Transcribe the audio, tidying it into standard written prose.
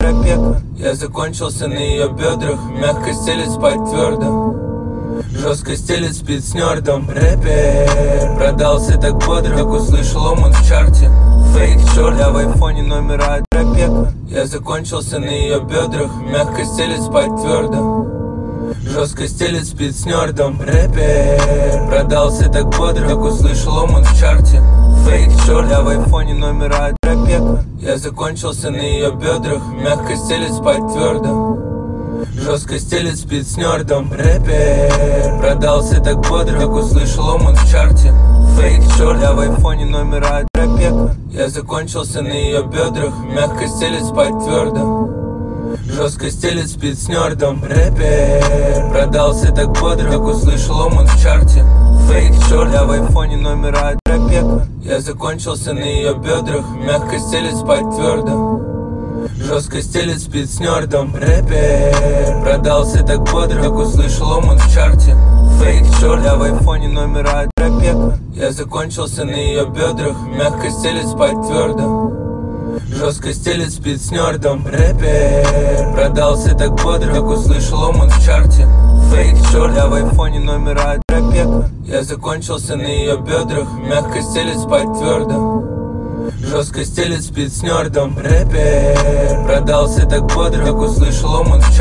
дропека. Я закончился на ее бедрах, мягко стелет спать твердо, жестко стелет, спит с нердом. Рэпер продался так бодро, как услышал он в чарте. Фейк черт, я в айфоне номера дропека. Я закончился на ее бедрах, мягко стелет спать твердо, жестко стелет, спит с нердом. Рэпер продался так бодро, как услышал он в чарте. Фейк черт, я в айфоне номера дропека. Я закончился на ее бедрах, мягко стелет спать твердо, жестко стелет, спит с нердом. Рэпер продался так бодро, как услышал он в чарте. Фейк черт, я в айфоне номера дропека. Я закончился на ее бедрах, мягко стелет спать твердо, жестко стелет, спит с нердом. Рэпер продался так бодро, как услышал он в чарте. Фейк черт, я в айфоне номера дропека. Я закончился на ее бедрах, мягко стелет спать твердо, жестко стелет, спит с нердом. Рэпер продался так бодро, как услышал он в чарте. Фейк черт, я в айфоне номера дропека. Я закончился на ее бедрах, мягко стелет спать твердо, жестко стелет, спит с нердом. Рэпер продался так бодро, как услышал он в чарте. Фейк черт, я в айфоне номера дропека. Я закончился на ее бедрах, мягко стелет спать твердо, жестко стелет, спит с нердом. Рэпер продался так бодро, как услышал он в чарте.